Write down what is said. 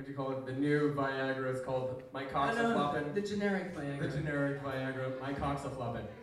what do you call it? The new Viagra is called My Cock's a Floppin'. The generic Viagra. The generic Viagra, My Cock's a Floppin'.